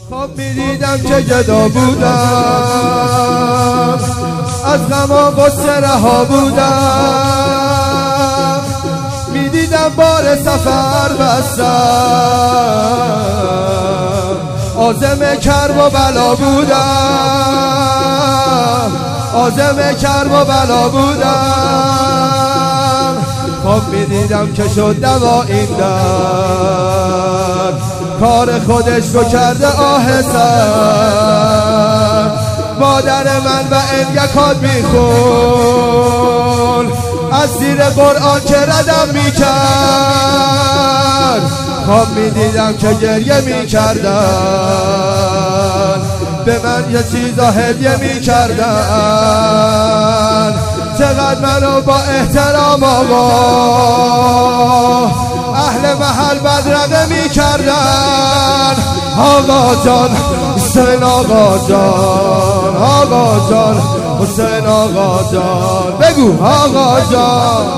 خواب میدیدم که گدا بودم، از غم و غصه رها بودم، میدیدم بار سفر بستم، عازم کرب و بلا بودم، عازم کرب و بلا بودم. خواب میدیدم که شد دوا این درد، کار خودش رو کرده آهستر. مادر من و انگکات میخون، از زیر قرآن که ردم میکرد. خواب میدیدم که گریه میکردن، به من یه چیزا هدیه میکردن. چقدر منو با احترام آقا اهل محل بدرقه میکردن. آقا جان حسین، آقا جان، آقا جان حسین، آقا جان، بگو آقا جان.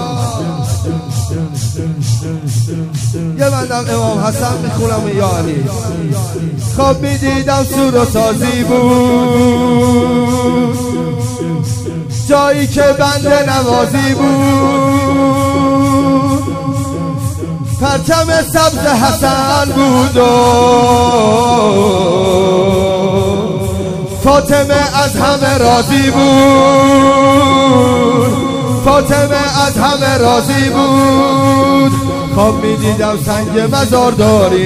یه بندم امام حسن میخونم یا علی. خواب میدیدم سور و سازی بود، جایی که بنده نوازی بود، پرچم سبز حسن بود و فاطمه از همه راضی بود، فاطمه از همه راضی بود. خواب میدیدم سنگ مزار داری،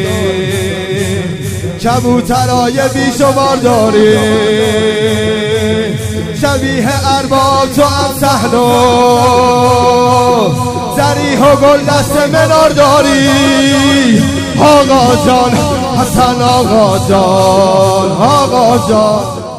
کبوترای بیشمار داری، شبیه ارباب تو هم صحنو، زریح و گل دست منار داری. آقا جان حسن، آقا جان، آقا جان.